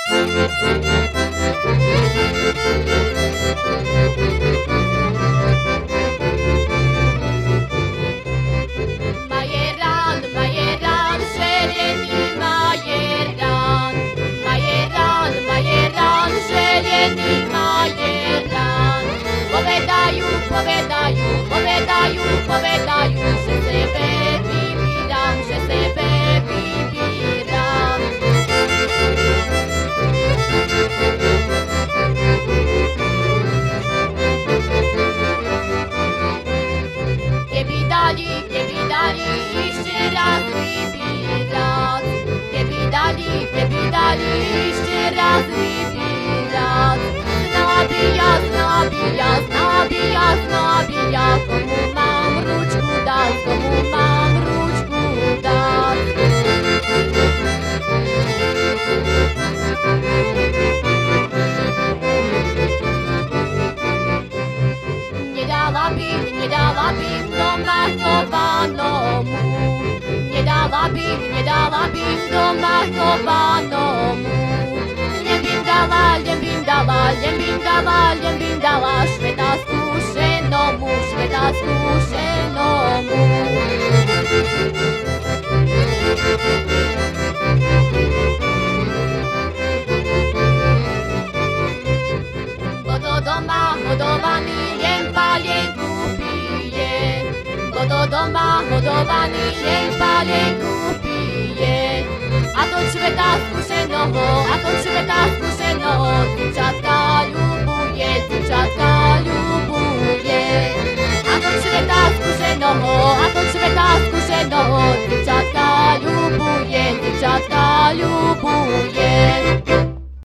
Majeran, željený Majeran. Majeran, željený Majeran. Povedaju, že sebe vybiram, že sebe vybiram. Keby dali ešte raz vybírať. Keby dali ešte raz vybírať. Znabíja, komu mám ručku dať, komu mám ručku dať. Nedala bych doma chovanému. Nedala bych doma chovanému. Len by im dala šveta skúšenomu. Kto doma hodovaný jen palienku pije. Kto doma hodovaný jen palienku pije. A to šveta skúšenoho, dievčatka ľubuje. A to šveta skúšenoho, dievčatka ľubuje.